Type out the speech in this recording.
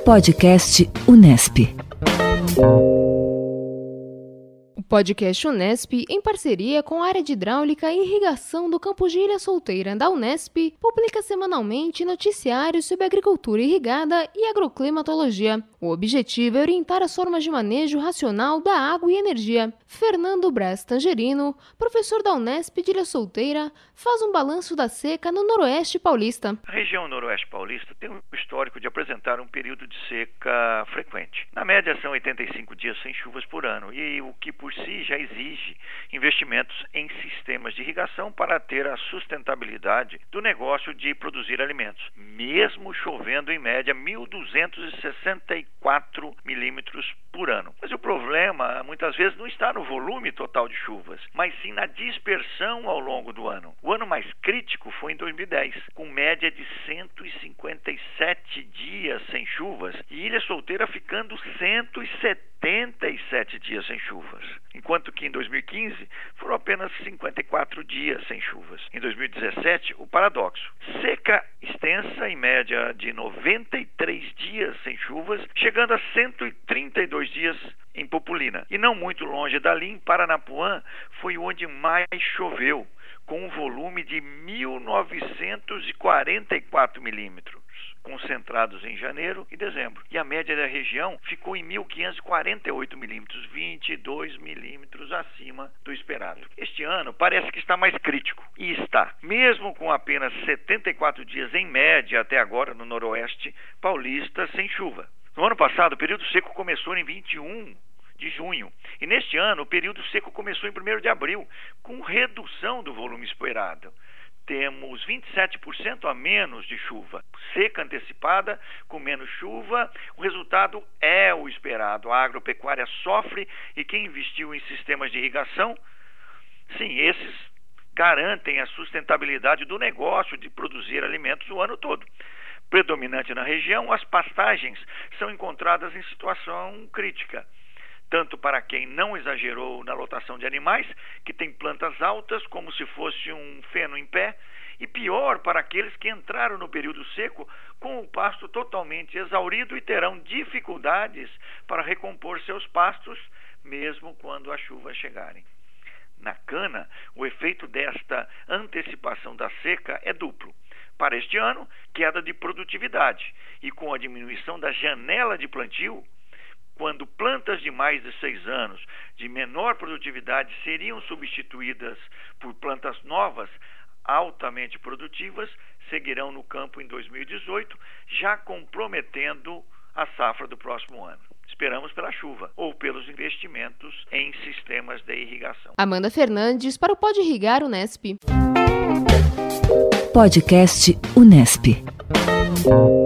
Podcast Unesp. O podcast Unesp, em parceria com a área de hidráulica e irrigação do campus de Ilha Solteira da Unesp, publica semanalmente noticiários sobre agricultura irrigada e agroclimatologia. O objetivo é orientar as formas de manejo racional da água e energia. Fernando Braz Tangerino, professor da Unesp de Ilha Solteira, faz um balanço da seca no Noroeste Paulista. A região Noroeste Paulista tem um histórico de apresentar um período de seca frequente. Na média, são 85 dias sem chuvas por ano, e o que por si já exige investimentos em sistemas de irrigação para ter a sustentabilidade do negócio de produzir alimentos, mesmo chovendo em média 1.264 milímetros por ano. Mas o problema, muitas vezes, não está no volume total de chuvas, mas sim na dispersão ao longo do ano. O ano mais crítico foi em 2010, com média de 157 dias sem chuvas e Ilha Solteira ficando 177 dias sem chuvas, enquanto que em 2015 foram apenas 54 dias sem chuvas. Em 2017, o paradoxo: seca extensa, em média de 93 dias sem chuvas, chegando a 132 dias em Populina. E não muito longe dali, em Paranapuã, foi onde mais choveu, com um volume de 1.944 milímetros, concentrados em janeiro e dezembro. E a média da região ficou em 1.548 milímetros, 22 milímetros acima do esperado. Este ano parece que está mais crítico, e está, mesmo com apenas 74 dias em média até agora no Noroeste Paulista sem chuva. No ano passado, o período seco começou em 21 de junho. E neste ano, o período seco começou em 1º de abril, com redução do volume esperado. Temos 27% a menos de chuva. Seca antecipada, com menos chuva, o resultado é o esperado. A agropecuária sofre e quem investiu em sistemas de irrigação, sim, esses garantem a sustentabilidade do negócio de produzir alimentos o ano todo. Predominante na região, as pastagens são encontradas em situação crítica, tanto para quem não exagerou na lotação de animais, que tem plantas altas como se fosse um feno em pé, e pior para aqueles que entraram no período seco com o pasto totalmente exaurido e terão dificuldades para recompor seus pastos, mesmo quando as chuvas chegarem. Na cana, o efeito desta antecipação da seca é duplo. Para este ano, queda de produtividade, e com a diminuição da janela de plantio, quando plantas de mais de 6 anos de menor produtividade seriam substituídas por plantas novas, altamente produtivas, seguirão no campo em 2018, já comprometendo a safra do próximo ano. Esperamos pela chuva ou pelos investimentos em sistemas de irrigação. Amanda Fernandes para o Pode Irrigar Unesp. Podcast Unesp.